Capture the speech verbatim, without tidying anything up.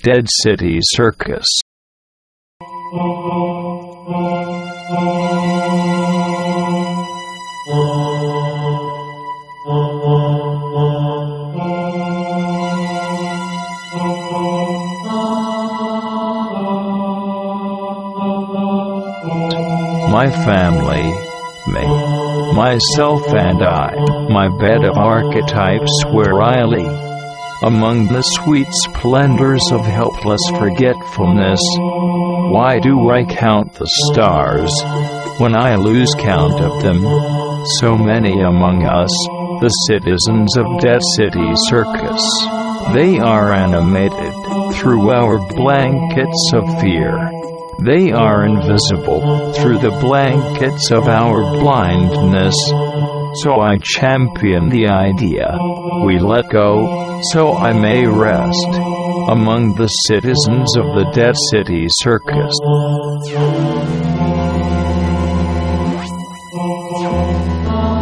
Dead City Circus. My family, me, myself and I, my bed of archetypes where I lie. Among the sweet splendors of helpless forgetfulness, why do I count the stars, when I lose count of them? So many among us, the citizens of Dead City Circus, they are animated through our blankets of fear. They are invisible through the blankets of our blindness. So I champion the idea, we let go, so I may rest among the citizens of the Dead City Circus.